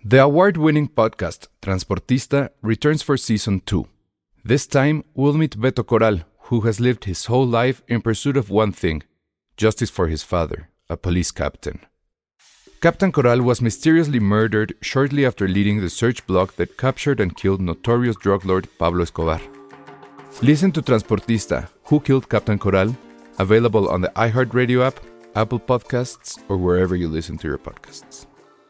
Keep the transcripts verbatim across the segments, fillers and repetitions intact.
The award-winning podcast Transportista returns for season two. This time, we'll meet Beto Corral, who has lived his whole life in pursuit of one thing: justice for his father, a police captain. Captain Corral was mysteriously murdered shortly after leading the search block that captured and killed notorious drug lord Pablo Escobar. Listen to Transportista, Who Killed Captain Corral? Available on the iHeartRadio app, Apple Podcasts, or wherever you listen to your podcasts.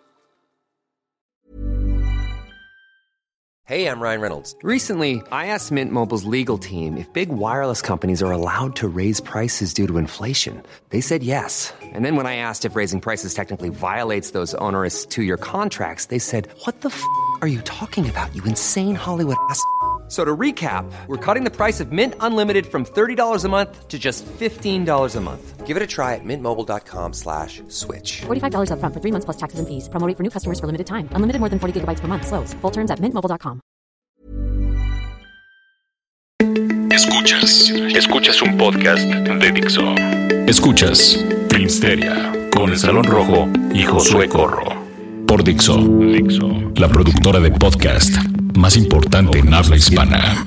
Hey, I'm Ryan Reynolds. Recently, I asked Mint Mobile's legal team if big wireless companies are allowed to raise prices due to inflation. They said yes. And then when I asked if raising prices technically violates those onerous two-year contracts, they said, "What the f*** are you talking about, you insane Hollywood ass?" So to recap, we're cutting the price of Mint Unlimited from thirty dollars a month to just fifteen dollars a month. Give it a try at mintmobile.com slash switch. forty-five dollars up front for three months plus taxes and fees. Promo rate for new customers for limited time. Unlimited more than forty gigabytes per month. Slows full terms at mint mobile dot com. Escuchas, escuchas un podcast de Dixo. Escuchas Filmsteria con El Salón Rojo y Josué Corro. Por Dixo, Dixo, la productora de podcast más importante en habla hispana.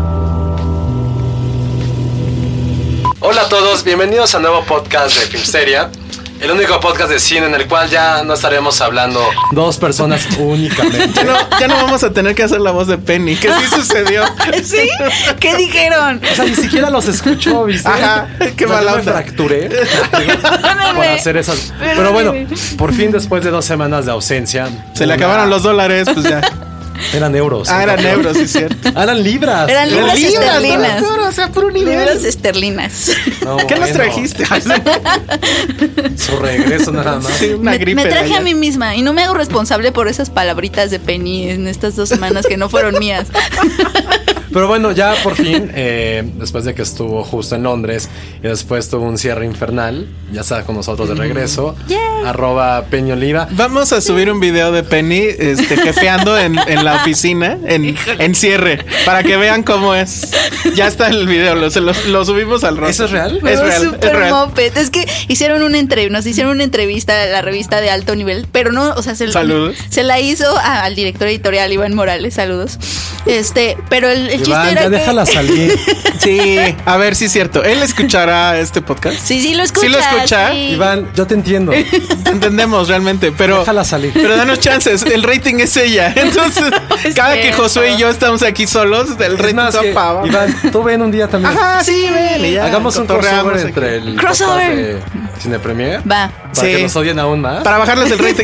Hola a todos, bienvenidos a un nuevo podcast de Filmsteria, el único podcast de cine en el cual ya no estaremos hablando dos personas únicamente. Ya no, ya no vamos a tener que hacer la voz de Penny, que sí sucedió. ¿Sí? ¿Qué dijeron? O sea, ni siquiera los escuchó, ¿viste? Ajá, qué mala onda. Me fracturé por hacer esas. Pero bueno, por fin después de dos semanas de ausencia, se le acabaron los dólares, pues ya. Eran euros. Ah, eran euros, sí, cierto. Ah, eran libras. Eran libras, libras esterlinas. No, no, o sea, por un nivel. Libras esterlinas. No, ¿qué bueno nos trajiste? Su regreso nada más. Sí, una me, gripe me traje a mí misma y no me hago responsable por esas palabritas de Penny en estas dos semanas que no fueron mías. Pero bueno, ya por fin, eh, después de que estuvo justo en Londres y después tuvo un cierre infernal, ya está con nosotros de regreso. Yeah. Arroba Penny Oliva. Vamos a subir un video de Penny este, jefeando en, en la oficina, en, en cierre, para que vean cómo es. Ya está el video, lo, lo, lo subimos al rostro. ¿Eso es real? Es real, super es real. Moped. Es que hicieron una entrevista, nos hicieron una entrevista a la revista de alto nivel, pero no, o sea, se, saludos. se la hizo a, al director editorial Iván Morales, saludos. Este, pero el, el Iván, chiste era ya que... déjala salir. Sí, a ver si es cierto. ¿Él escuchará este podcast? Sí, sí lo escucha. ¿Sí lo escucha? Sí. Iván, yo te entiendo. Te entendemos realmente, pero... Déjala salir. Pero danos chances, el rating es ella. Entonces, es cada cierto. que Josué y yo estamos aquí solos, el rating más va que, para abajo. Iván, tú ven un día también. Ajá, sí, ven. Y ya, hagamos un crossover aquí. entre el Crossover de Cine Premier. Va. Para sí. que nos odien aún más. Para bajarles el rating.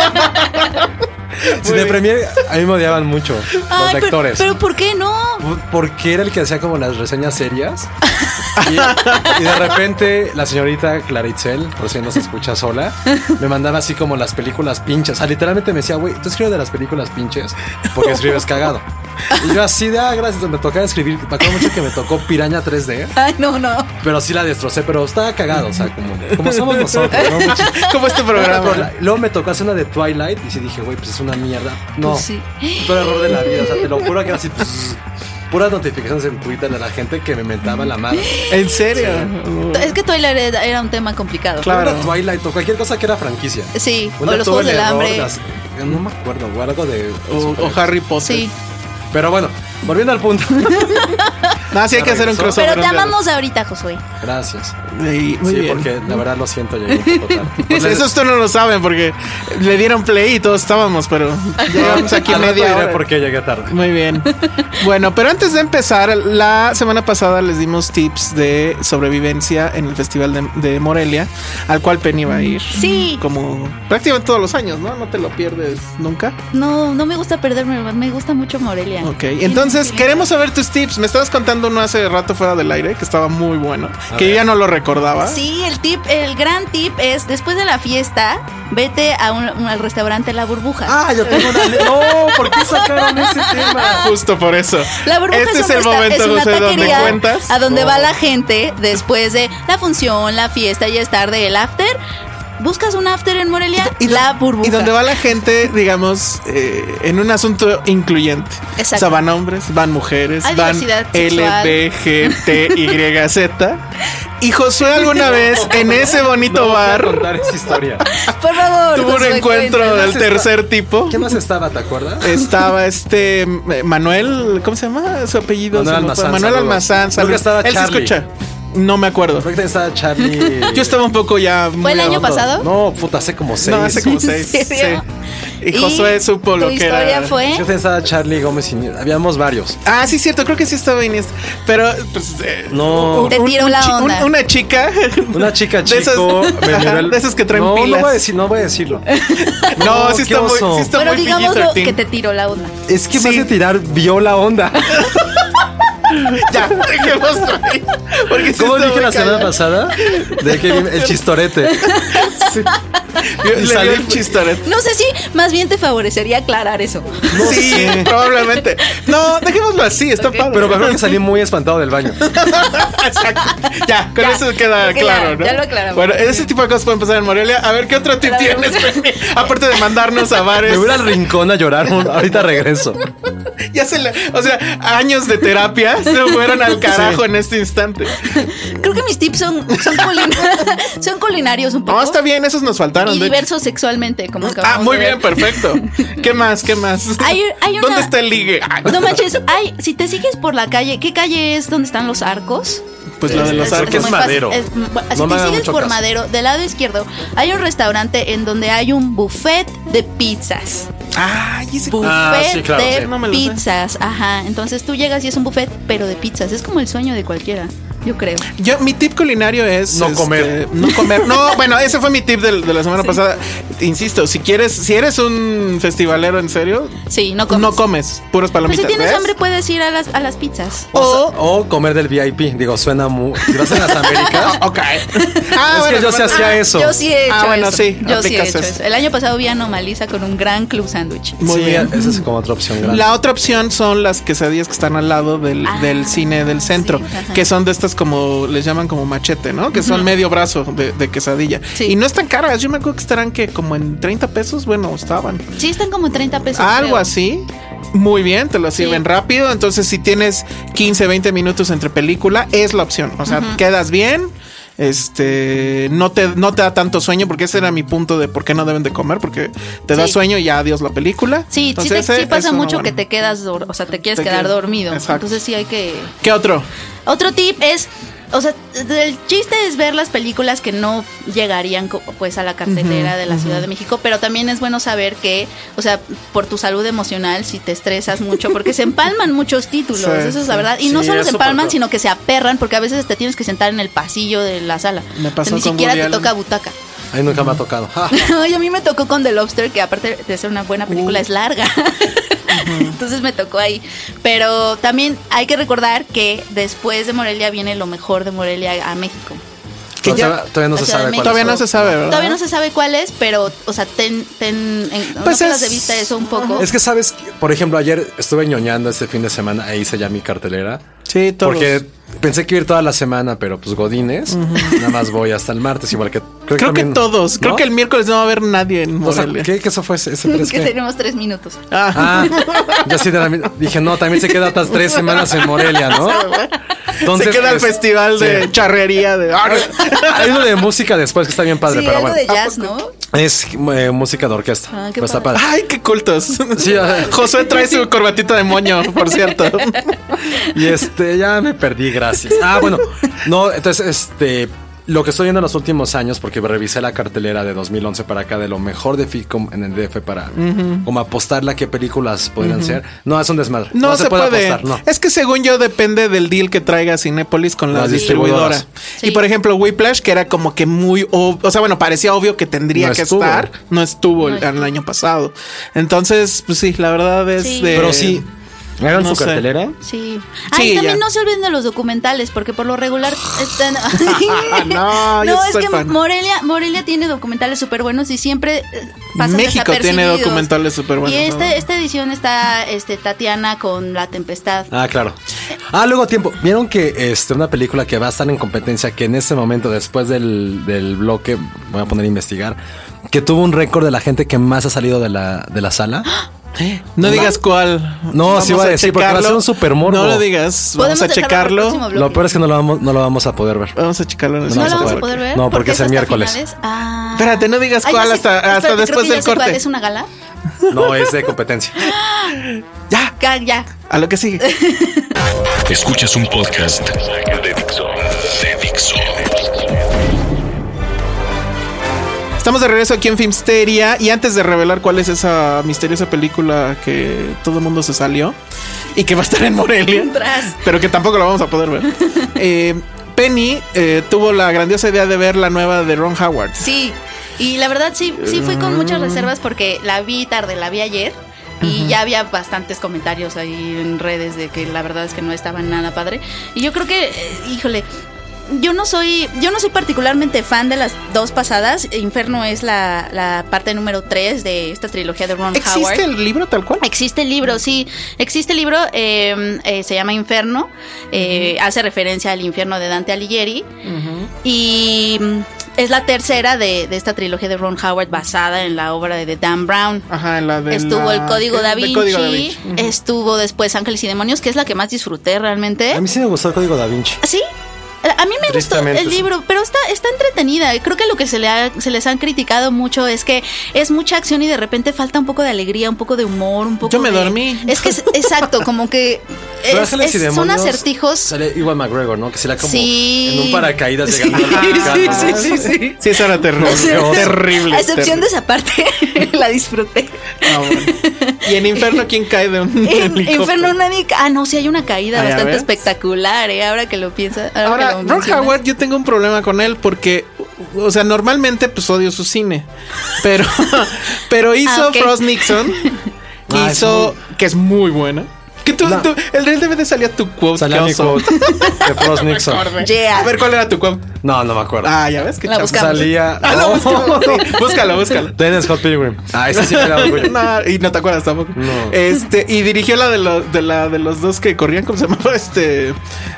Cine Premier, a mí me odiaban mucho los Ay, lectores. Pero, pero ¿por qué no? Porque era el que hacía como las reseñas serias. Y, y de repente la señorita Claritzel, por si no se escucha sola, me mandaba así como las películas pinches. O sea, literalmente me decía, güey, tú escribes de las películas pinches porque escribes cagado. Y yo así de, ah, gracias, me tocaba escribir. Me acuerdo mucho que me tocó Piraña tres D. Ay, no, no. Pero sí la destrocé, pero estaba cagado, o sea, como, como somos nosotros, ¿no? Como este programa. Pero la- luego me tocó hacer una de Twilight y sí dije, güey, pues es una mierda. No, Pues sí. todo error de la vida, o sea, te lo juro que era así, pues, puras notificaciones en Twitter de la gente que me mentaba la madre. ¿En serio? Es que Twilight era, era un tema complicado. Claro. Una Twilight o cualquier cosa que era franquicia. Sí, Una o los tuvo Juegos el del error Hambre. de las- no me acuerdo, o algo de... O, o Harry Potter. Sí. Pero bueno, volviendo al punto. No, sí hay que hacer un crossover. Pero te un día. amamos ahorita, Josué. Gracias. Sí, muy Sí, bien. porque la verdad lo siento, llegué un poco tarde. Pues eso ustedes no lo saben porque le dieron play y todos estábamos, pero llegamos aquí Al rato media diré hora. por qué llegué tarde. Muy bien. Bueno, pero antes de empezar, la semana pasada les dimos tips de sobrevivencia en el Festival de, de Morelia, al cual Penny va a ir. Sí. Como prácticamente todos los años, ¿no? No te lo pierdes nunca. No, no me gusta perderme, me gusta mucho Morelia. Ok, entonces queremos saber tus tips. Me estabas contando uno hace rato fuera del aire que estaba muy bueno, A que ver. yo ya no lo recordaba. Sí, el tip, el gran tip es después de la fiesta, vete a un, un- al restaurante La Burbuja. Ah, yo tengo una... No, ¿por qué sacaron ese tema? Justo por eso. La Burbuja Este es, es un el resta- momento, es una José, donde taquería cuentas. a donde Oh. va la gente después de la función, la fiesta y es tarde, el after. buscas un after en Morelia, Y do- la burbuja. Y donde va la gente, digamos, eh, en un asunto incluyente. Exacto. O sea, van hombres, van mujeres, Hay van diversidad L, sexual. B, G, T, Y, Z. Y Josué alguna vez en ese bonito No voy a bar contar esa historia. Por favor. tuvo un Josué, encuentro cuéntanos. del tercer tipo. ¿Quién más estaba, te acuerdas? Estaba este eh, Manuel, ¿cómo se llama? Su apellido. Manuel Se me fue. Almazán, Manuel saludos. Almazán, Creo saludos. que estaba Él se Charlie. escucha. No me acuerdo. Creo que estaba Charlie. Yo estaba un poco ya. ¿Fue el muy año hondo. pasado? No, puta, hace como seis. No, hace como ¿En seis. Sí. serio? Y Josué supo lo ¿Tu que historia era. fue? Yo estaba Charlie Gómez y habíamos varios. Ah, sí, cierto, creo que sí estaba Iniesta. Pero, pues. eh, No. Te tiró la chi- onda. una chica. Una chica De esas- chico me miró el- de esas que traen no, pilas. No voy a decir, no voy a decirlo. No, No, sí qué está muy. oso. Sí está Pero muy digámoslo P G trece. que te tiró la onda. Es que Sí. más de tirar vio la onda. Ya, dejémoslo ahí. Porque sí ¿Cómo está dije muy la semana callado. pasada? De que el chistorete. Yo- Y Le salí- dio el chistorete. No sé si más bien te favorecería aclarar eso. Sí, sé. probablemente. No, dejémoslo así, está padre. Pero me acuerdo que salí muy espantado del baño. Exacto. Ya, con Ya, eso queda porque claro, ya- ¿no? ya lo aclaramos. Bueno, ese tipo de cosas pueden pasar en Morelia. A ver, ¿qué otro tip Claro. tienes, Penny? Aparte de mandarnos a bares. Me voy al rincón a llorar. un- Ahorita regreso. Ya se le, o sea, años de terapia se fueron al carajo en este instante. Creo que mis tips son, son, culina- son culinarios un poco. No, está bien, esos nos faltaron. Y de hecho. diversos sexualmente, como acabamos Ah, muy de ver. bien, perfecto. ¿Qué más? ¿Qué más? Hay- hay una- ¿Dónde está el ligue? Ah, No manches, hay, si te sigues por la calle, ¿qué calle es donde están los arcos? Pues lo de los Es- arcos. que es muy fácil. Madero. Es- bu- si No me te hagan sigues mucho por caso. Madero, del lado izquierdo, hay un restaurante en donde hay un buffet de pizzas. Ay, ese. Buffet Ah, sí, claro, de sí. No me lo sé. pizzas, ajá. Entonces tú llegas y es un buffet, pero de pizzas. Es como el sueño de cualquiera, yo creo. Yo, mi tip culinario es No este, comer. no comer. No, bueno, ese fue mi tip del- de, la semana pasada. Insisto, si quieres, si eres un festivalero en serio, Sí, no comes. no comes puras Pues palomitas. si tienes ¿ves? hambre puedes ir a las, a las pizzas. O, O- sea, o comer del V I P. Digo, suena muy. Si vas en las Américas. Ok. Ah, Es que bueno, yo sí bueno. hacía eso. Yo sí he hecho Ah, bueno, eso. sí, Yo sí he aplicas hecho eso. eso. El año pasado vi a Anomalisa con un gran club sándwich. Muy Sí, bien. esa es como otra opción grande. La otra opción son las quesadillas que están al lado del, Ah, del cine del centro, sí, ajá. que son de estas como, les llaman como machete, ¿no? Que son medio brazo de, de quesadilla. Sí. Y no están caras, yo me acuerdo que estarán que como en treinta pesos, bueno, estaban. Sí, están como treinta pesos. Algo creo. así. Muy bien, te lo Sí. sirven rápido. Entonces, si tienes quince, veinte minutos entre película, es la opción. O sea, quedas bien. Este no te, no te da tanto sueño, porque ese era mi punto de por qué no deben de comer, porque te da Sí. sueño y ya adiós la película. Sí, sí, Entonces, te- sí ese pasa es uno mucho bueno. que te quedas, dor- o sea, te quieres Te quedar quedas- dormido. Exacto. Entonces sí hay que... ¿Qué otro? Otro tip es, o sea, el chiste es ver las películas que no llegarían co- pues a la cartelera de la Ciudad de México, pero también es bueno saber que, o sea, por tu salud emocional, si te estresas mucho, porque se empalman muchos títulos, Sí, eso es sí. la verdad, y no Sí, solo es se súper empalman, feo. sino que se aperran, porque a veces te tienes que sentar en el pasillo de la sala. Me pasó O sea, ni con siquiera Woody te Allen. toca butaca. A mí nunca me ha tocado. Ay, a mí me tocó con The Lobster, que aparte de ser una buena película, es larga. Entonces me tocó ahí. Pero también hay que recordar que después de Morelia viene lo mejor de Morelia a México. Que ya- todavía, todavía no la se Ciudad sabe de cuál Todavía es. no se sabe, ¿verdad? Todavía no se sabe cuál es, pero, o sea, ten, ten en, no Pues pierdas es- de vista eso un poco. Es que sabes, que, por ejemplo, ayer estuve ñoñando este fin de semana e hice ya mi cartelera. Sí, todos. Porque pensé que iba a ir toda la semana, pero pues godines. Nada más voy hasta el martes, igual que... Creo que también- todos. Creo ¿no? que el miércoles no va a haber nadie en O sea, Morelia. ¿qué, ¿qué eso fue? ¿Ese, ese tres que qué? tenemos tres minutos. Ah, Ah, yo sí de la- dije, no, también se queda otras tres semanas en Morelia, ¿no? Entonces, se queda el pues, festival de sí. charrería de. Hay uno de música después que está bien padre, Sí, pero algo bueno. de jazz, ¿no? Es eh, música de orquesta. Ah, qué Pero está padre. padre. Ay, qué cultos. Sí, ah. Josué trae su corbatita de moño, por cierto. Y este, ya me perdí, gracias. Ah, bueno, no, entonces, este, lo que estoy viendo en los últimos años, porque revisé la cartelera de dos mil once para acá, de lo mejor de FICOM en el D F para como apostarle a qué películas podrían ser. No, es un desmadre. No, se, puede. apostar, no. Es que según yo depende del deal que traiga Cinépolis con la Las distribuidora. distribuidoras. Sí. Y por ejemplo, Whiplash, que era como que muy, ob- o sea, bueno, parecía obvio que tendría No que estuvo. estar, no estuvo No el, estuvo. el año pasado. Entonces, pues sí, la verdad es Sí. de. Pero sí, ¿Hagan No su sé. cartelera? Sí. Sí, Ay, también ya. no se olviden de los documentales, porque por lo regular están. No, yo no, es soy que fan. Morelia, Morelia tiene documentales súper buenos y siempre eh, pasan México tiene desapercibidos. documentales súper buenos, Y esta, ¿no? esta edición está este, Tatiana con La Tempestad. Ah, claro. Ah, luego tiempo. ¿Vieron que este, una película que va a estar en competencia, que en ese momento, después del, del bloque, voy a poner a investigar, que tuvo un récord de la gente que más ha salido de la, de la sala? No digas cuál. No, Vamos sí iba a decir, porque va a ser checarlo. un super morbo. No lo digas. Vamos Podemos a dejarlo para el checarlo. próximo bloque. Lo peor es que no lo vamos, no lo vamos a poder ver. Vamos a checarlo en el ¿No No la vamos vamos a a poder ver? No, porque es el hasta miércoles. finales. Ah. Espérate, no digas Ay, ya cuál sé. hasta, hasta Espérate, después creo que ya del sé cuál. corte. ¿Es una gala? No, es de competencia. Ya, Ya, ya. a lo que sigue. Escuchas un podcast de Dixo. De Dixo. Estamos de regreso aquí en Filmsteria y antes de revelar cuál es esa misteriosa película que todo el mundo se salió y que va a estar en Morelia, Tras. pero que tampoco la vamos a poder ver. eh, Penny eh, tuvo la grandiosa idea de ver la nueva de Ron Howard. Sí, y la verdad sí, sí fui con muchas reservas porque la vi tarde, la vi ayer. Y ya había bastantes comentarios ahí en redes de que la verdad es que no estaba nada padre. Y yo creo que, eh, híjole, yo no soy, yo no soy particularmente fan de las dos pasadas. Inferno es la, la parte número tres de esta trilogía de Ron ¿Existe Howard. el libro tal cual? Existe el libro, sí. Existe el libro, eh, eh, se llama Inferno. Eh, hace referencia al infierno de Dante Alighieri. Y mm, es la tercera de, de esta trilogía de Ron Howard basada en la obra de, de Dan Brown. Ajá, en la de Estuvo la- el Código el- Da del Vinci, Código Da Vinci. Ujú. estuvo después Ángeles y Demonios, que es la que más disfruté realmente. A mí sí me gustó el Código Da Vinci. ¿Sí? A mí me gustó Tristemente, el sí. libro, pero está, está entretenida. Creo que lo que se, le ha- se les han criticado mucho es que es mucha acción y de repente falta un poco de alegría, un poco de humor, un poco Yo me de- dormí. Es que es exacto, como que Pero es- Ángeles y es- son Demonios acertijos. Sale Iwan McGregor, ¿no? Que se la como Sí. en un paracaídas Sí. llegando al Sí, mercado. sí, sí, sí. Sí, eso era terrible. Así- terrible. A excepción terrible. de esa parte, la disfruté. Ah, bueno. Y en Inferno, ¿quién cae de un En helicóptero? Inferno nadie. ca- Ah, no, sí hay una caída Ah, ¿ya bastante ves? espectacular, ¿eh? Ahora que lo piensas. Ahora, Ahora, que lo Ron mencionas. Howard, yo tengo un problema con él porque, o sea, normalmente pues odio su cine, pero, pero hizo Ah, ok. Frost Nixon, Ah, es hizo, que es muy buena. Que tú, No. tú- el D V D salía tu quote. Salía qué mi oso. quote de Frost Nixon. Yeah. A ver, ¿cuál era tu quote? No, no me acuerdo. Ah, ya ves que La chavo. buscamos. Salía. Ah, no, búscalo, sí, búscalo, búscalo. Dennis Scott Pilgrim. Ah, ese sí me da orgullo. No, y no te acuerdas tampoco. No. Este, y dirigió la de, los de la de los dos que corrían, ¿cómo se llamaba? Este.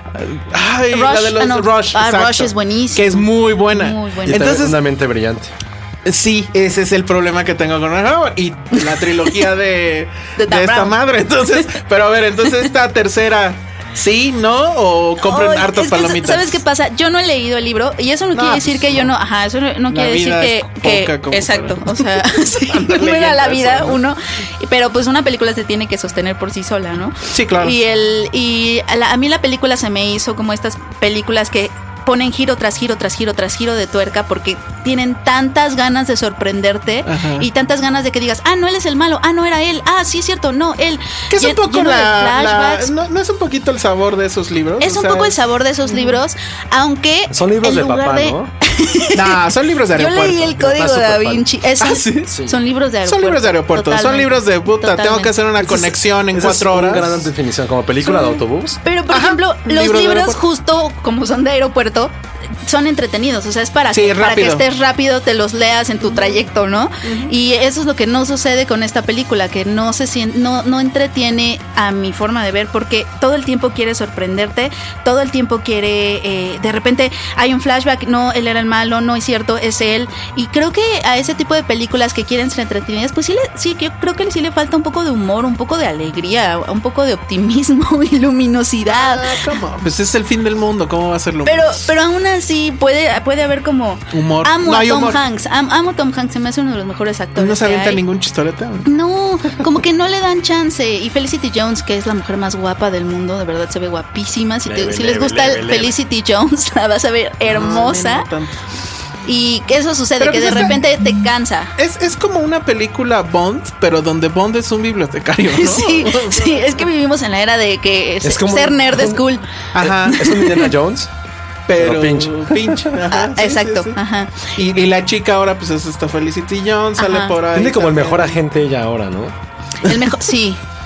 Ay, la Rush, de los ah, no. Rush. Ah, exacto. Rush es buenísimo. Que es muy buena. Muy buena. Y Entonces, Entonces, una mente brillante. sí, ese es el problema que tengo con Ron Howard y la trilogía de, De de, Dan esta Brown. madre. Entonces, pero a ver, entonces esta tercera, ¿sí, no? ¿O compren Ay, hartas es que, palomitas? ¿sabes qué pasa? Yo no he leído el libro y eso no, No, quiere decir pues, que yo no. no. Ajá, eso no, no La quiere decir vida que. es que- poca como exacto. para- O sea, sí, andar no era leyendo la vida eso, ¿no? uno. Pero pues una película se tiene que sostener por sí sola, ¿no? Sí, claro. Y, el, y a, la- a mí la película se me hizo como estas películas que ponen giro tras giro tras giro tras giro de tuerca porque tienen tantas ganas de sorprenderte Ajá. y tantas ganas de que digas, ah, no, él es el malo, ah, no era él, ah, sí es cierto, no, él. Que es un Llen- poco lleno de la, la- flashbacks. no, no es un poquito el sabor de esos libros. Es O un sea, poco el sabor de esos libros, aunque Son libros en de lugar papá, de- ¿no? No, son libros de Yo aeropuerto. leí el Mi papá código es Da superfan. Vinci. Esos Ah, ¿sí? Sí. son libros de aeropuerto. Son libros de aeropuerto, son Totalmente. libros de puta. Tengo Totalmente. que hacer una Esa es- conexión en esa es cuatro horas. Una gran definición, como película de autobús. Pero, por Ajá, ejemplo, un los libro de libros, aeropuerto. justo como son de aeropuerto, son entretenidos. O sea, es para, Sí, que, para que rápido. estés rápido, te los leas en tu trayecto, ¿no? Y eso es lo que no sucede con esta película, que no se sien- no, no entretiene a mi forma de ver, porque todo el tiempo quiere sorprenderte, todo el tiempo quiere. Eh, de repente hay un flashback, no, él era el malo, no es cierto, es él. Y creo que a ese tipo de películas que quieren ser entretenidas, pues sí, le, sí que yo creo que sí le falta un poco de humor, un poco de alegría, un poco de optimismo y luminosidad. Ah, ¿cómo? Pues es el fin del mundo, ¿cómo va a ser lo Pero, pero aún así puede, puede haber como Humor. Amo No a hay Tom humor. Hanks. Am- amo a Tom Hanks, se me hace uno de los mejores actores. No se que avienta hay. ningún chistorete. No, como que no le dan chance. Y Felicity Jones, que es la mujer más guapa del mundo, de verdad se ve guapísima. Si, te- Leve, si les leve, gusta leve, el leve. Felicity Jones, la vas a ver hermosa. No, no tanto. Y que eso sucede, Pero que pues de está- repente te cansa. Es, es como una película Bond, pero donde Bond es un bibliotecario, ¿no? Sí, sí, es que vivimos en la era de que Es como ser un- nerd es un- cool. Ajá. Es un Indiana Jones. Pero, pero pinche. pinche. Ajá, Ah, sí, exacto, sí, sí. ajá. Y, y la chica ahora pues es esta Felicity Jones, sale Ajá. por ahí. Tiene como el también. mejor agente ella ahora, ¿no? El mejor, sí.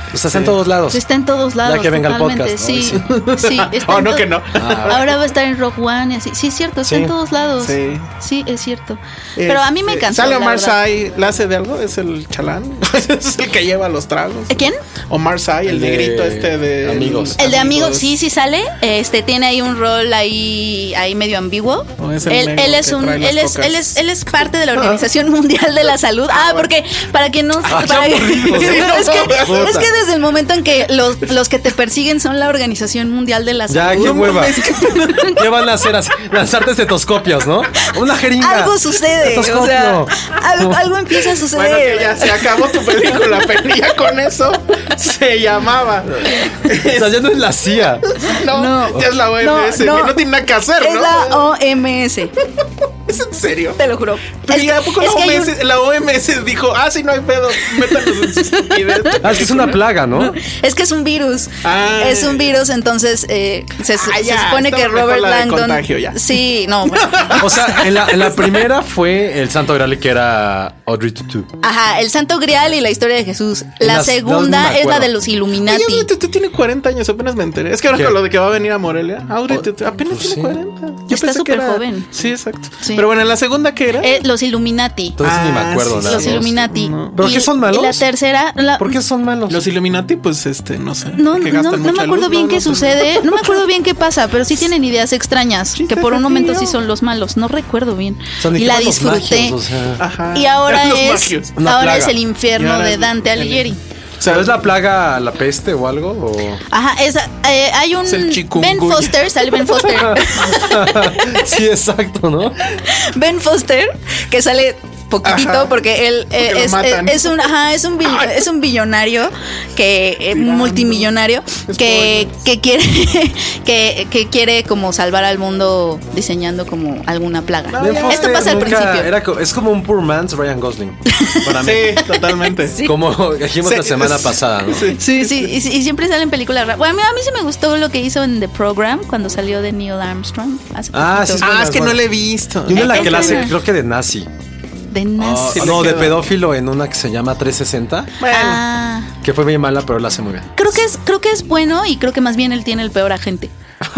O sea, está en todos lados. Está en todos lados. Ya que venga el totalmente. podcast, ¿no? Sí, Sí. sí. Está Oh, en no to- que no. Ahora va a estar en Rogue One y así. Sí, es cierto, está Sí. en todos lados. Sí. Sí, es cierto. Pero a mí me Este, cansó. ¿Sale la Omar verdad. Sy? ¿La hace de algo? ¿Es el chalán? ¿Es el que lleva los tragos? ¿Quién? Omar Sy, el, El de negrito este de... Amigos. El de amigos, sí, sí sale. Este tiene ahí un rol ahí, ahí medio ambiguo. ¿O es el Él, negro él es que un, trae las él es, cocas? él es, él es parte de la Organización Mundial de la Salud. Ah, porque para que no, para ya aburrido, Sí, ¿sí? no, es, que, Puta. es que desde el momento en que los, los que te persiguen son la Organización Mundial de la Ya, Salud. qué hueva. ¿Qué van a hacer? Así? Lanzarte estetoscopios, ¿no? Una jeringa. Algo sucede, o sea, Estetoscopio. algo, algo empieza a Bueno, suceder. que ya se acabó tu película, pero ya con eso se llamaba. O sea, ya no es la C I A. No, No. ya es la O M S, No, que no. no tiene nada que hacer, Es ¿no? la O M S, ¿Es en serio? te lo juro. Pero Es ya, que- ¿a poco la, es que hay O M S, un- la O M S dijo, ah, sí, no hay pedo, métanos en su estupidez? Ah, es que es una plaga, ¿no? Es que es un virus. Ah. Es un virus, entonces eh, se, Ah, se ya, supone estaba que mejor Robert la de Langdon. Contagio, ya. Sí, no. bueno. O sea, en la, en la primera fue el Santo Graal que era Audrey Tautou. Ajá, el Santo Grial y la historia de Jesús. En La las dos segunda no me es la acuerdo. de los Illuminati. Oye, tú, tú tienes cuarenta años, apenas me enteré. Es que ahora ¿Qué? con lo de que va a venir a Morelia, Audrey, Oh, tú- tú- apenas pues tiene sí. cuarenta. Está pensé que súper era- joven. Sí, exacto. Sí. Pero bueno, en la segunda, ¿qué era? Eh, los Illuminati. Entonces ni me Ah, acuerdo sí, nada. Los más. Illuminati. ¿Pero Y- qué son malos? Y la tercera. la- ¿Por qué son malos? Los Illuminati, pues, este, no sé. No, que no, gastan no me mucha acuerdo luz, bien no, qué no sé. sucede. No me acuerdo bien qué pasa, pero sí tienen ideas extrañas. Sí, que te por un momento sí refirió. son los malos. No recuerdo bien. O sea, ni y que la fueran los disfruté. magios, o sea. Ajá. Y ahora Los es magios. Una ahora plaga. es el Y infierno ahora de es Dante el- Alighieri. O sea, ¿es la plaga la peste o algo? O... Ajá, esa, eh, hay un Es el Ben chikungunya. Foster, sale Ben Foster. Sí, exacto, ¿no? Ben Foster, que sale poquitito Ajá. porque él eh, Porque lo es, matan. es- es un ajá, es un bill- es un billonario que eh, multimillonario que, que quiere que, que quiere como salvar al mundo diseñando como alguna plaga. Ben Esto Foster pasa al nunca principio. era co- es como un poor man's Ryan Gosling. Para mí. Sí, totalmente. Sí. Como dijimos Sí, la semana es- pasada, ¿no? Sí. Sí, sí, y, y siempre salen películas raras. Bueno, a mí, a mí sí me gustó lo que hizo en The Program cuando salió de Neil Armstrong. Hace Ah, poquito. sí, Ah, buena, es que buena. no la he visto. Y una en la que la hace, Esa. creo que de nazi. De Nazi. Sí, le no, de queda. pedófilo en una que se llama trescientos sesenta, Bueno, Ah, que fue bien mala, pero la hace muy bien. creo que es, creo que es bueno y creo que más bien él tiene el peor agente.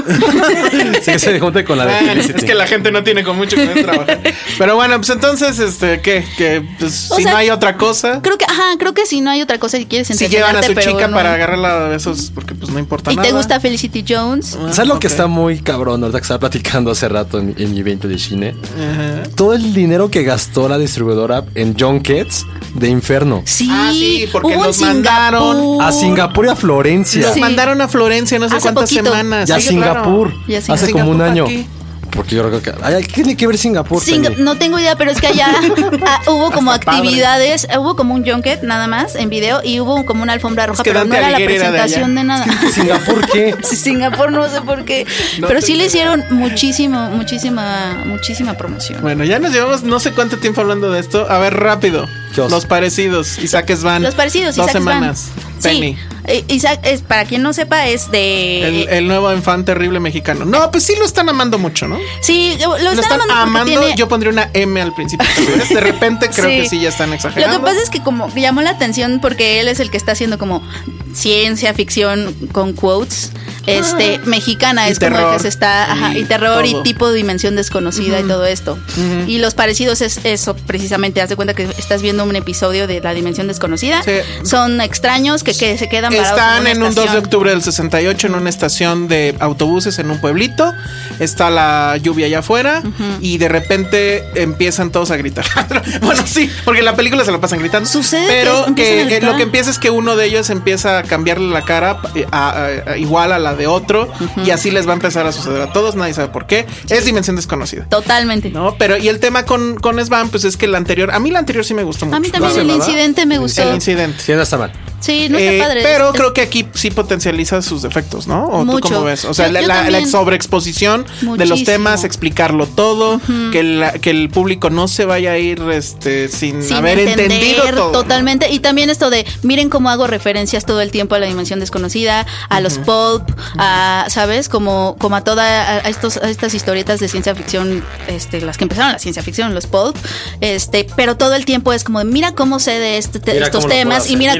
Sí, que se junte con la de bueno, Felicity. es que la gente no tiene con mucho que ver trabajar. Pero bueno, pues entonces, este, ¿qué? Que pues, O si sea, no hay otra cosa, Creo que, ajá, creo que si no hay otra cosa y quieres si llevan a entretenerte, su pero chica no- para agarrarla de esos, porque pues no importa y nada. te gusta Felicity Jones. Ah, ¿Sabes lo que ok. está muy cabrón? Ahorita que estaba platicando hace rato en, en mi evento de cine. Ajá. Todo el dinero que gastó la distribuidora en junkets de Inferno. Sí, Ah, sí, porque hubo en los mandaron Singapur. A Singapur y a Florencia. Los Sí. mandaron a Florencia no sé Hace cuántas poquito. semanas. Y a Sí, Singapur. Y a Hace Singapur. como un ¿Para año. qué? Porque yo creo que. Ay, ¿qué tiene que ver Singapur? Singa- Penny? no tengo idea, pero es que allá ah, hubo como Hasta padre. actividades, hubo como un junket nada más en video y hubo como una alfombra roja, que pero no Dante era la Alighieri era de presentación de, allá. nada. ¿Singapur qué? Sí, Singapur no sé por qué, No pero te sí le creo. hicieron muchísimo, muchísima, muchísima promoción. Bueno, ya nos llevamos no sé cuánto tiempo hablando de esto. A ver, rápido. ¿Qué os- Los parecidos. Isaac Svan. Los parecidos, Dos Isaac Svan. semanas. Penny. Sí, eh, Isaac, es, para quien no sepa, es de... El, el nuevo infante terrible mexicano. No, pues sí lo están amando mucho, ¿no? sí, lo, lo Lo están están amando porque amando. tiene- Yo pondría una M al principio. ¿Ves? De repente creo Sí. que sí ya están Lo exagerando. que pasa es que como llamó la atención porque él es el que está haciendo como ciencia ficción con quotes, este mexicana Y es como el terror. que se está, ajá, Y y terror todo. y tipo de dimensión desconocida y todo esto. Y los parecidos es eso precisamente, haz de cuenta que estás viendo un episodio de la dimensión desconocida. Sí. Son extraños que, que se quedan parados Están una en un dos de estación. octubre del sesenta y ocho en una estación de autobuses en un pueblito. Está la lluvia allá afuera y de repente empiezan todos a gritar. Bueno, sí, porque en la película se la pasan gritando. Sucede que pero empiezan a que, eh, gritar. lo que empieza es que uno de ellos empieza a cambiarle la cara eh, a- a- a- igual a la de otro y así les va a empezar a suceder a todos. Nadie sabe por qué. Es dimensión desconocida. Totalmente. No, pero y el tema con, con Svan, pues es que la anterior, a mí la anterior sí me gustó mucho. A mí también ¿La el llamada? incidente me gustó. El incidente. Sí, no está mal. Sí, no está Eh, padre. pero Es- creo que aquí sí potencializa sus defectos, ¿no? ¿O Mucho. tú cómo ves? O sea, Yo- la, yo la- la también. sobreexposición de los Muchísimo. temas, explicarlo todo, que, la- que el público no se vaya a ir este, sin, sin haber entender entendido todo. ¿no? totalmente. Y también esto de, miren cómo hago referencias todo el tiempo a la dimensión desconocida, a los pulp, a, ¿sabes? Como, como a toda, a, estos, a estas historietas de ciencia ficción, este, las que empezaron la ciencia ficción, los pulp, este, pero todo el tiempo es como, de, mira cómo sé de este, te- Mira estos cómo lo puedo temas y hacer. mira, Mira, cómo lo manito.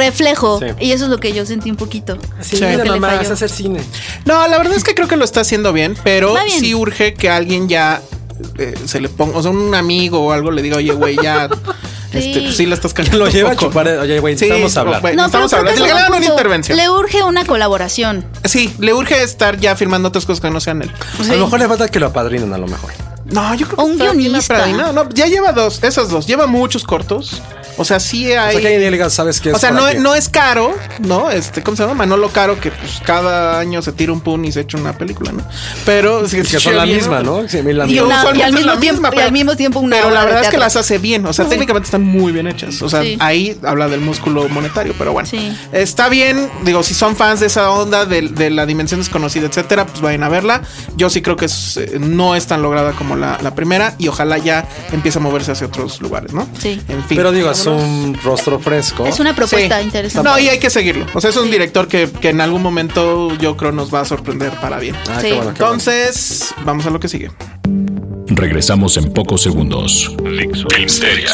reflejo. Sí. Y eso es lo que yo sentí un poquito. Sí, Sí. mira, Que le mamá, falló. es hacer cine. No, la verdad es que creo que lo está haciendo bien, pero Va bien. sí urge que alguien ya eh, se le ponga, o sea, un amigo o algo le diga, oye, güey, ya. Sí. Este, pues sí la estás cagando. Lo un lleva a poco. chupar. Oye, güey, Sí, necesitamos hablar. güey, No, necesitamos pero hablar. creo Le que es hagan un una punto. intervención. Le urge una colaboración. Sí, le urge estar ya firmando otras cosas que no sean él. A lo mejor le falta que lo apadrinen, a lo mejor. No, yo creo que Un está bien guionista. apadrinado. No, ya lleva dos, esas dos. Lleva muchos cortos. O sea, sí hay. O sea, que alguien diga, ¿sabes qué es? O sea, para no, qué? no es caro, ¿no? Este, ¿cómo se llama? Manolo Caro, que pues cada año se tira un pun y se echa una película, ¿no? Pero sí, Que son la bien, misma, ¿no? Sí, la Y, Digo, misma. una- y al usualmente es mismo la tiempo, misma, y pero- al mismo tiempo una Pero obra la de verdad es que teatro. las hace bien. O sea, técnicamente están muy bien hechas. O sea, Sí. ahí habla del músculo monetario, pero bueno. Sí. Está bien. Digo, si son fans de esa onda, de, de la dimensión desconocida, etcétera, pues vayan a verla. Yo sí creo que es, eh, no es tan lograda como la, la primera y ojalá ya empiece a moverse hacia otros lugares, ¿no? Sí. En fin. Pero digo, es un rostro fresco. Es una propuesta Sí. interesante. No, y hay que seguirlo. O sea, es un Sí. director que, que en algún momento yo creo nos va a sorprender para bien. Ah, Sí. qué bueno, qué bueno. Entonces, vamos a lo que sigue. Regresamos en pocos segundos. Filmsteria.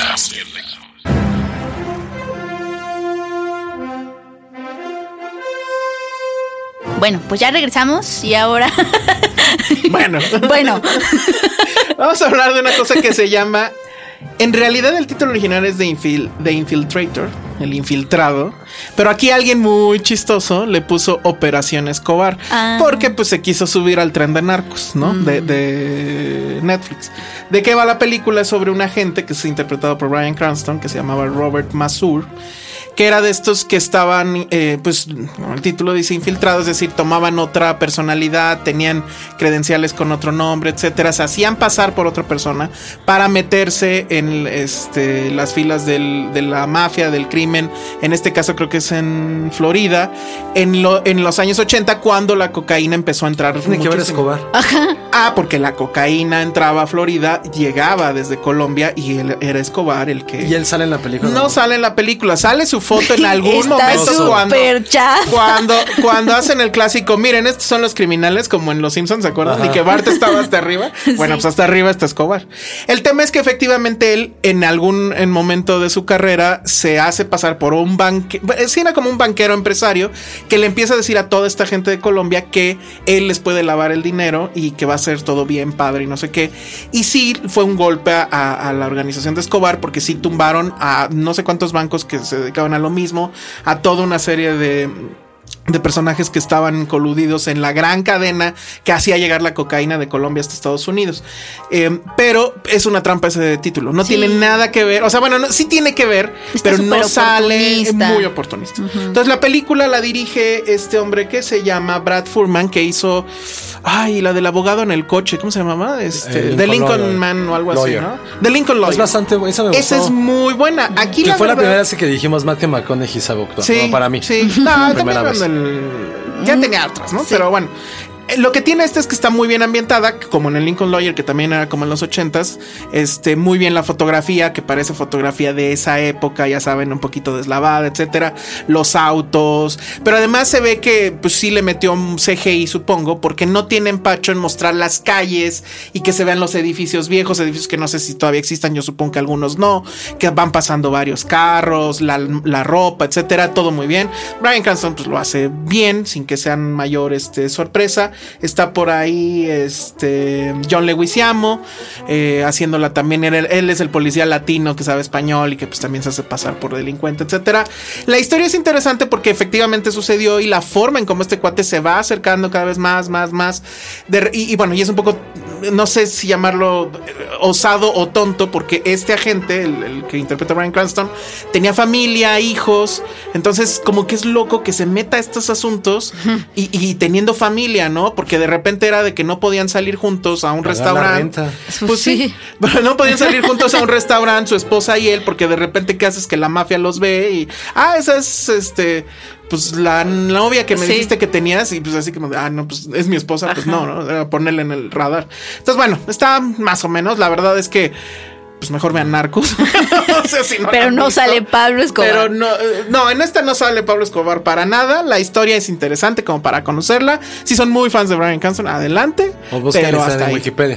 Bueno, pues ya regresamos y ahora. Bueno, Bueno, vamos a hablar de una cosa que se llama. En realidad, el título original es The, Infil- The Infiltrator, el infiltrado. Pero aquí alguien muy chistoso le puso Operación Escobar. Ah. Porque pues se quiso subir al tren de Narcos, ¿no? De, de Netflix. ¿De qué va la película? Es sobre un agente que es interpretado por Bryan Cranston, que se llamaba Robert Masur, que era de estos que estaban, eh, pues, como el título dice, infiltrados, es decir, tomaban otra personalidad, tenían credenciales con otro nombre, etcétera, se hacían pasar por otra persona para meterse en este, las filas del- de la mafia, del crimen. En este caso creo que es en Florida, en, lo- en los años ochenta, cuando la cocaína empezó a entrar. Tiene que ver muchísimo. Escobar. Ah, porque la cocaína entraba a Florida, llegaba desde Colombia y él, era Escobar el que... Y él sale en la película. No sale en la película, sale su foto en algún está momento cuando, súper chafa. cuando cuando hacen el clásico, miren, estos son los criminales, como en Los Simpsons, ¿se acuerdan? Ajá. Y que Bart estaba hasta arriba. Bueno, pues hasta arriba está Escobar. El tema es que efectivamente él en algún en momento de su carrera se hace pasar por un banquero, sí era como un banquero empresario que le empieza a decir a toda esta gente de Colombia que él les puede lavar el dinero y que va a ser todo bien padre y no sé qué. Y sí fue un golpe a, a la organización de Escobar porque sí tumbaron a no sé cuántos bancos que se dedicaban a lo mismo, a toda una serie de de personajes que estaban coludidos en la gran cadena que hacía llegar la cocaína de Colombia hasta Estados Unidos. Eh, pero es una trampa ese título. No Sí. tiene nada que ver. O sea, bueno, no, sí tiene que ver, Está pero no súper sale oportunista. muy oportunista. Entonces la película la dirige este hombre que se llama Brad Furman, que hizo, ay, la del abogado en el coche. ¿Cómo se llamaba? Este, Eh, The Lincoln Lincoln Lawyer. Man o algo Lawyer. así, ¿no? The Lincoln Lawyer. Es bastante buena. Esa me gustó. Esa es muy buena. Aquí Que la fue la verdad- primera vez que dijimos Matthew McConaughey sabe actuar. Sí, No, para mí. Sí, no, La también primera vez. cuando el- ya tenía otras, ¿no? Pero bueno. eh, Lo que tiene esta es que está muy bien ambientada, como en el Lincoln Lawyer, que también era como en los ochentas. Este, muy bien la fotografía, que parece fotografía de esa época, ya saben, un poquito deslavada, etcétera. Los autos. Pero además se ve que, pues sí le metió un C G I, supongo, porque no tiene empacho en mostrar las calles y que se vean los edificios viejos, edificios que no sé si todavía existan, yo supongo que algunos no, que van pasando varios carros, la, la ropa, etcétera, todo muy bien. Bryan Cranston pues lo hace bien, sin que sean mayor este, sorpresa. Está por ahí este John Leguizamo eh, haciéndola también. Él, él es el policía latino que sabe español y que pues también se hace pasar por delincuente, etcétera. La historia es interesante porque efectivamente sucedió y la forma en cómo este cuate se va acercando cada vez más, más, más. De, y, y bueno, y es un poco, no sé si llamarlo osado o tonto, porque este agente, el, el que interpreta a Bryan Cranston, tenía familia, hijos. Entonces, como que es loco que se meta a estos asuntos y, y teniendo familia, ¿no? Porque de repente era de que no podían salir juntos a un Pagar la restaurante. renta. Pues sí, Sí. pero no podían salir juntos a un restaurante, su esposa y él, porque de repente, ¿qué haces? Que la mafia los ve y, ah, esa es este. Pues la novia que me Sí. dijiste que tenías, y pues así como, ah, no, pues es mi esposa, pues no, no, era ponerle en el radar. Entonces, bueno, está más o menos. La verdad es que, pues mejor vean Narcos. O sea, si no la Pero han no visto. sale Pablo Escobar. Pero no, eh, no, en esta no sale Pablo Escobar para nada. La historia es interesante como para conocerla. Si son muy fans de Bryan Cranston, adelante. O busquen pero esa hasta en ahí. Wikipedia.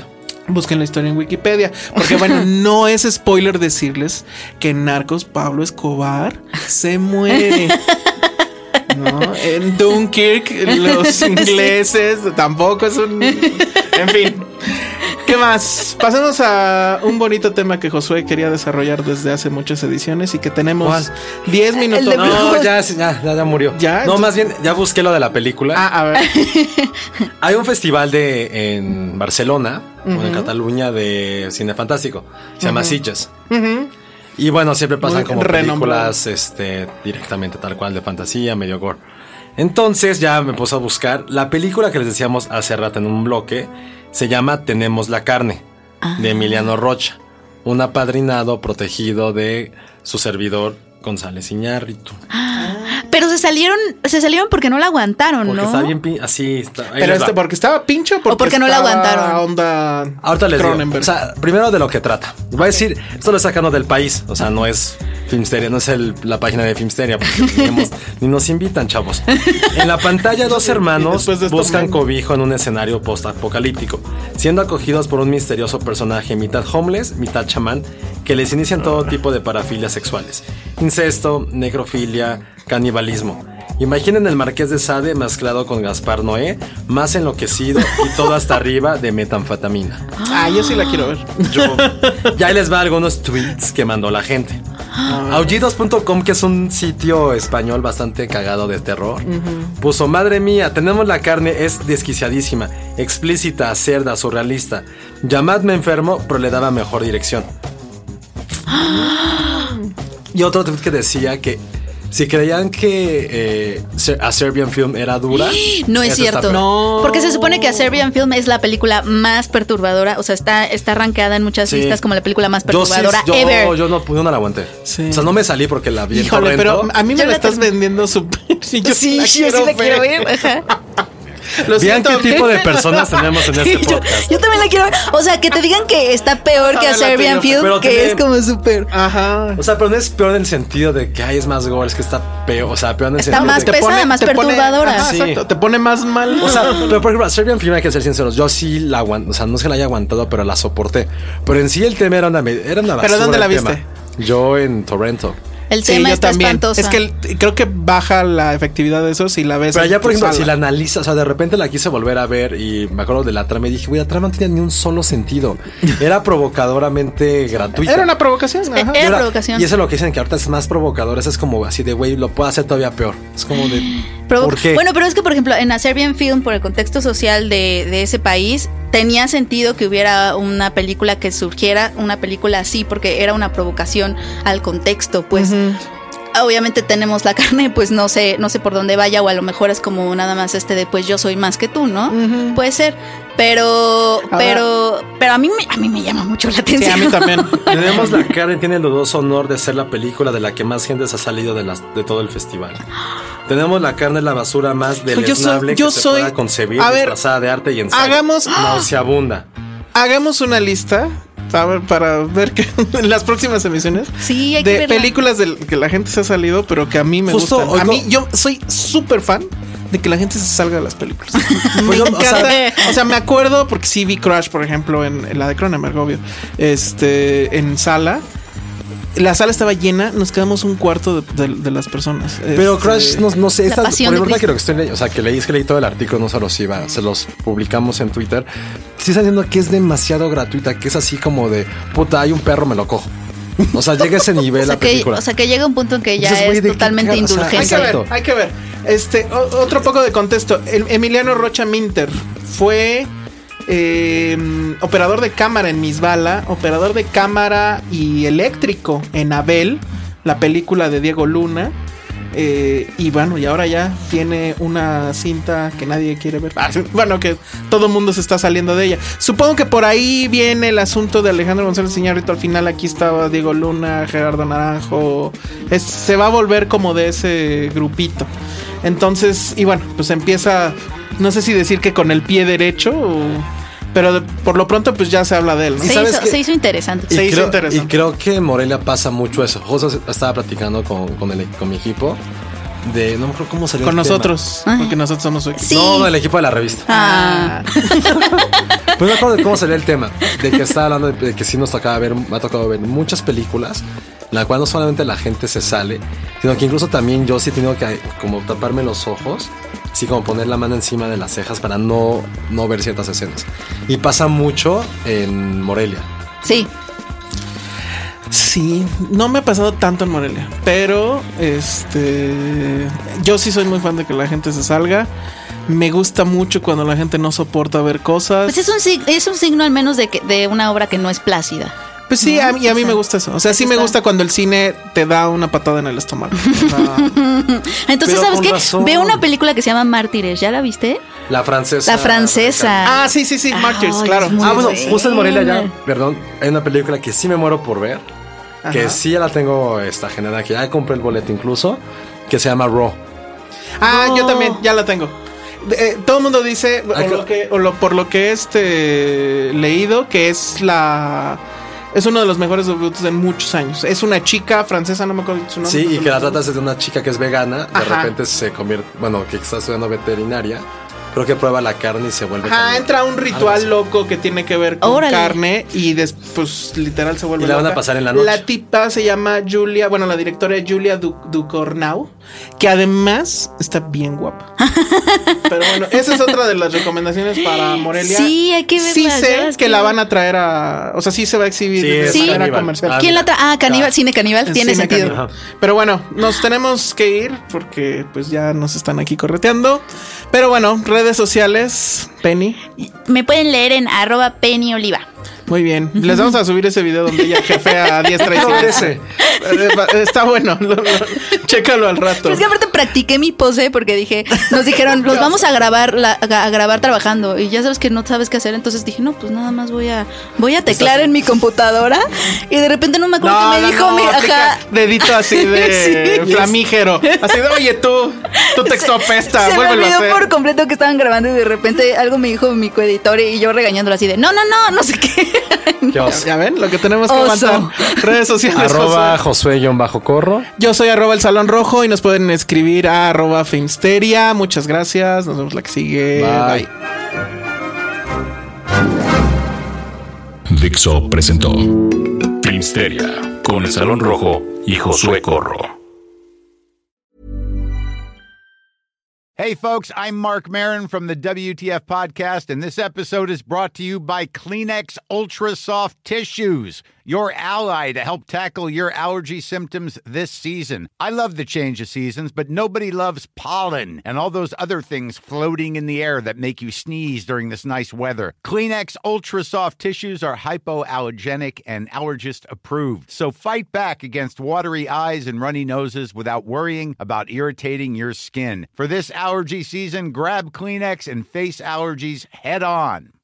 Busquen la historia en Wikipedia. Porque bueno, no es spoiler decirles que en Narcos Pablo Escobar se muere. No, en Dunkirk los ingleses tampoco es un... En fin. ¿Qué más? Pasemos a un bonito tema que Josué quería desarrollar desde hace muchas ediciones y que tenemos diez minutos. No, no ya, ya, ya, ya murió. ¿Ya? No, más bien, ya busqué lo de la película. Ah, a ver. Hay un festival de en Barcelona, uh-huh. o en Cataluña, de cine fantástico. Se llama uh-huh. Sitges. Uh-huh. Y bueno, siempre pasan Muy como renombrado. películas este, directamente tal cual de fantasía, medio gore. Entonces ya me puse a buscar la película que les decíamos hace rato en un bloque. Se llama Tenemos la carne, ah. de Emiliano Rocha, un apadrinado protegido de su servidor González Iñárritu. Ah, pero se salieron, se salieron porque no la aguantaron, porque ¿no? Porque está bien pin- así está. Pero este, porque estaba pincho, porque o porque no la aguantaron. Onda Ahorita les digo, o sea, primero de lo que trata. Voy okay. a decir, esto lo sacando del País, o sea, no es Filmsteria, no es el, la página de Filmsteria, porque tenemos, ni nos invitan, chavos. En la pantalla, dos hermanos buscan cobijo en un escenario post-apocalíptico, siendo acogidos por un misterioso personaje mitad homeless, mitad chamán, que les inician todo tipo de parafilias sexuales: incesto, necrofilia, canibalismo. Imaginen el Marqués de Sade mezclado con Gaspar Noé, más enloquecido y todo hasta arriba de metanfetamina. Ah, yo sí la quiero ver. Yo. Ya ahí les va algunos tweets que mandó la gente. Aullidos punto com, que es un sitio español bastante cagado de terror, uh-huh. puso: madre mía, tenemos la carne, es desquiciadísima, explícita, cerda, surrealista. Llamadme enfermo, pero le daba mejor dirección. Y otro tweet que decía que si creían que eh, A Serbian Film era dura, no es cierto. No. Porque se supone que A Serbian Film es la película más perturbadora. O sea, está, está rankeada en muchas sí. listas como la película más perturbadora yo sí, yo, ever. Yo no, yo no la aguanté. Sí. O sea, no me salí porque la vi. Híjole, en pero a mí me yo la estás vendiendo súper. Sí, yo sí, la quiero, yo sí la quiero ver. Ajá. Lo Vean qué tipo de personas tenemos en este podcast. Yo, yo también la quiero ver. O sea, que te digan que está peor que A Serbian Film, que tiene, es como súper. Ajá. O sea, pero no es peor en el sentido de que hay es más gore, es que está peor. O sea, peor en el está sentido más de que pesada, pone, más perturbadora. Pone, ajá, sí. Exacto, te pone más mal. O sea, pero por ejemplo, A Serbian Film, hay que ser sinceros, yo sí la aguanto. O sea, no es que la haya aguantado, pero la soporté. Pero en sí el tema era una, era una basura. ¿Pero dónde la viste? Tema. Yo en Toronto. El tema sí, está también. espantoso. Es que el, creo que baja la efectividad de eso si la ves. Pero ya, por ejemplo, sala. si la analizas, o sea, de repente la quise volver a ver y me acuerdo de la trama y dije, güey, la trama no tenía ni un solo sentido. Era provocadoramente gratuita. Era una provocación. Ajá. Era, era provocación. Y eso es lo que dicen que ahorita es más provocador. Eso es como así de, güey, lo puedo hacer todavía peor. Es como de, Provo- ¿por qué? Bueno, pero es que, por ejemplo, en A Serbian Film, por el contexto social de, de ese país, tenía sentido que hubiera una película que surgiera, una película así, porque era una provocación al contexto, pues. Uh-huh. Obviamente tenemos la carne, pues no sé, no sé por dónde vaya, o a lo mejor es como nada más este de pues yo soy más que tú, ¿no? Uh-huh. Puede ser, pero, Ahora, pero, pero a mí me, a mí me llama mucho la atención. Sí, a mí también. Tenemos la carne, tiene el dudoso honor de ser la película de la que más gente se ha salido de, las, de todo el festival. Tenemos la carne, la basura más deleznable yo que soy, se pueda concebir, a ver, disfrazada de arte y ensayo. Hagamos, nauseabunda. Hagamos una lista. A ver, para ver que en las próximas emisiones sí, hay de que películas de que la gente se ha salido, pero que a mí me Justo gustan. A mí, yo soy súper fan de que la gente se salga de las películas. Me encanta. O sea, o sea, me acuerdo porque sí vi Crash, por ejemplo, en, en la de Cronenberg, obvio. Este, en sala. La sala estaba llena, nos quedamos un cuarto de, de, de las personas. Pero este, Crash, no, no sé, esta, por ejemplo, que lo que estoy leyendo, o sea, que leí, es que leí todo el artículo, no se los iba, se los publicamos en Twitter. Sí está diciendo que es demasiado gratuita, que es así como de, puta, hay un perro, me lo cojo. O sea, llega a ese nivel o sea la que, película. O sea, que llega un punto en que ya Entonces, es wey, totalmente indulgente. O sea, hay que ver, hay que ver. Este, o, otro poco de contexto. El Emiliano Rocha Minter fue eh, operador de cámara en Misbala, operador de cámara y eléctrico en Abel, la película de Diego Luna. Eh, y bueno, y ahora ya tiene una cinta que nadie quiere ver. Ah, bueno, que todo el mundo se está saliendo de ella. Supongo que por ahí viene el asunto de Alejandro González Iñárritu. Al final aquí estaba Diego Luna, Gerardo Naranjo. Es, se va a volver como de ese grupito. Entonces, y bueno, pues empieza, no sé si decir que con el pie derecho o... Pero de, por lo pronto pues ya se habla de él, ¿no? Se, hizo, se hizo interesante. Y se creo, hizo interesante. Y creo que en Morelia pasa mucho eso. Justo estaba platicando con, con, el, con mi equipo de, no me acuerdo cómo salió con el nosotros, tema. Porque nosotros somos su equipo. Sí. No, el equipo de la revista. Ah. Pero Pues me acuerdo de cómo salió el tema, de que estaba hablando de, de que sí nos tocaba ver, me ha tocado ver muchas películas, en la cual no solamente la gente se sale, sino que incluso también yo sí he tenido que como taparme los ojos, así como poner la mano encima de las cejas para no, no ver ciertas escenas. Y pasa mucho en Morelia. Sí. Sí, no me ha pasado tanto en Morelia, pero este, yo sí soy muy fan de que la gente se salga. Me gusta mucho cuando la gente no soporta ver cosas. Pues es un, sig- es un signo al menos de, que, de una obra que no es plácida. Pues sí, ¿no? a mí, a mí O sea, me gusta eso. O sea, sí me está. gusta cuando el cine te da una patada en el estómago. O sea, Entonces, Pero ¿sabes con qué? razón. Veo una película que se llama Mártires. ¿Ya la viste? La francesa. La francesa. ah, sí, sí, sí, Martyrs, Ay, claro. es muy Ah, bueno, buena. justo en Morelia ya, perdón, hay una película que sí me muero por ver, que Ajá. sí ya la tengo esta generada, que ya compré el boleto incluso, que se llama Raw. Ah, No. yo también, ya la tengo. Eh, todo el mundo dice, Ay, o, que- lo que, o lo, por lo que he este, leído, que es la... Es uno de los mejores debuts de muchos años. Es una chica francesa, no me acuerdo su nombre. Sí, no y sé que la los trata de una chica que es vegana, de Ajá. repente se convierte, bueno, que está estudiando veterinaria, creo que prueba la carne y se vuelve... Ajá, también- entra un algo ritual así. loco que tiene que ver con Órale. carne y después literal se vuelve Y la van a loca. pasar en la noche. La tipa se llama Julia, bueno, la directora es Julia Du- Ducournau, que además está bien guapa. Pero bueno, esa es otra de las recomendaciones para Morelia. Sí, hay que verla, Sí ya sé las que la quiero. van a traer a, o sea, sí se va a exhibir Sí, de es manera Caníbal. comercial. Ah, ¿Quién la mira. tra- Ah, Caníbal, Ah. cine Caníbal. Tiene Cine sentido. Caníbal. Pero bueno, nos tenemos que ir porque pues ya nos están aquí correteando. Pero bueno, redes sociales, Penny. Me pueden leer en arroba Penny Oliva. Muy bien. Les vamos a subir ese video donde ella jefea a diestra y No, siniestra. ese. Eh, Está bueno. Lo- lo- Chécalo al rato. Pero es que aparte practiqué mi pose porque dije, nos dijeron, los vamos a grabar la- a grabar trabajando y ya sabes que no sabes qué hacer, entonces dije, no, pues nada más voy a voy a teclear en mi computadora y de repente no me acuerdo No, que me no, dijo no, mi aplica ajá. dedito así de Sí. flamígero. Así de, oye, tú, tu texto apesta, Se me vuélvelo a olvidó hacer. por completo que estaban grabando y de repente algo me dijo mi coeditor y yo regañándolo así de, no, no, no, no sé qué. ¿Qué oso? Ya ven lo que tenemos que Oso. aguantar. Redes sociales. Arroba Josué. Josué-Corro. Yo soy arroba el Salón Rojo y nos pueden escribir a arroba Filmsteria. Muchas gracias. Nos vemos la que sigue. Bye. Bye. Dixo presentó Filmsteria con el Salón Rojo y Josué Corro. Hey, folks, I'm Mark Maron from the W T F Podcast, and this episode is brought to you by Kleenex Ultra Soft Tissues, your ally to help tackle your allergy symptoms this season. I love the change of seasons, but nobody loves pollen and all those other things floating in the air that make you sneeze during this nice weather. Kleenex Ultra Soft Tissues are hypoallergenic and allergist approved, so fight back against watery eyes and runny noses without worrying about irritating your skin. For this allergy season, grab Kleenex and face allergies head on.